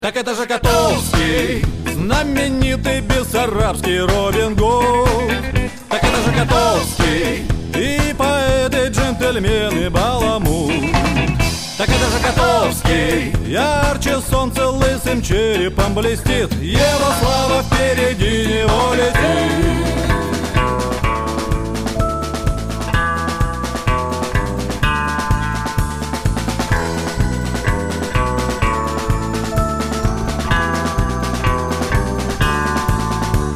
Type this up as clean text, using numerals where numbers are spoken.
Так это же Котовский, знаменитый бессарабский Робин Гуд. Так это же Котовский, и поэт, и джентльмен, и баламут. Так это же Котовский, ярче солнца лысым черепом блестит. Его слава впереди него летит.